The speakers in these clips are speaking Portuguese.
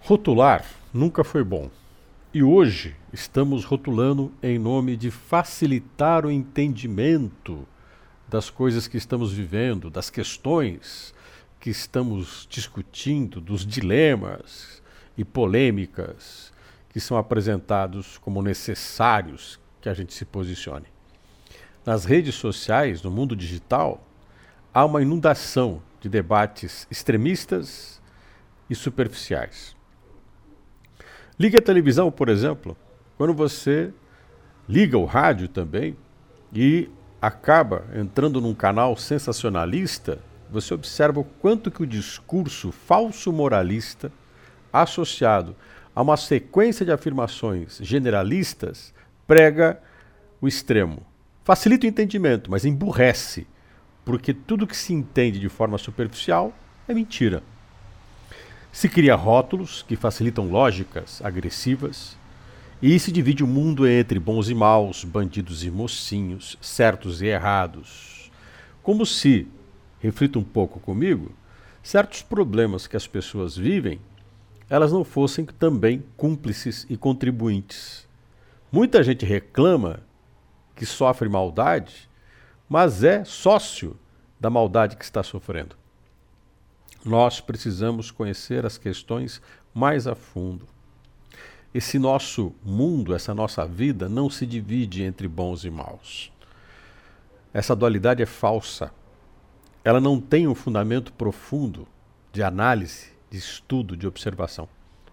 Rotular nunca foi bom. E hoje estamos rotulando em nome de facilitar o entendimento das coisas que estamos vivendo, das questões que estamos discutindo, dos dilemas e polêmicas que são apresentados como necessários que a gente se posicione. Nas redes sociais, no mundo digital, há uma inundação de debates extremistas e superficiais. Ligue a televisão, por exemplo, quando você liga o rádio também e acaba entrando num canal sensacionalista, você observa o quanto que o discurso falso moralista, associado a uma sequência de afirmações generalistas, prega o extremo. Facilita o entendimento, mas emburrece, porque tudo que se entende de forma superficial é mentira. Se cria rótulos que facilitam lógicas agressivas e se divide o mundo entre bons e maus, bandidos e mocinhos, certos e errados. Como se, reflita um pouco comigo, certos problemas que as pessoas vivem, elas não fossem também cúmplices e contribuintes. Muita gente reclama que sofre maldade, mas é sócio da maldade que está sofrendo. Nós precisamos conhecer as questões mais a fundo. Esse nosso mundo, essa nossa vida, não se divide entre bons e maus. Essa dualidade é falsa. Ela não tem um fundamento profundo de análise, de estudo, de observação.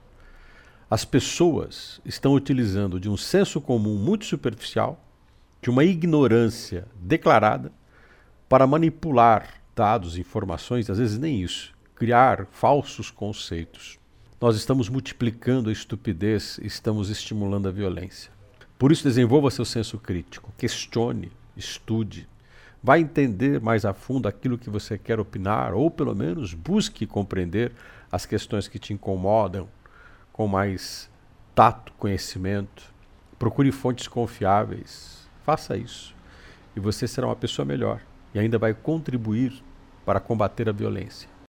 As pessoas estão utilizando de um senso comum muito superficial, de uma ignorância declarada, para manipular dados, informações, às vezes nem isso, criar falsos conceitos. Nós estamos multiplicando a estupidez, estamos estimulando a violência. Por isso, desenvolva seu senso crítico, questione, estude, vá entender mais a fundo aquilo que você quer opinar, ou pelo menos busque compreender as questões que te incomodam com mais tato, conhecimento. Procure fontes confiáveis, faça isso e você será uma pessoa melhor e ainda vai contribuir para combater a violência.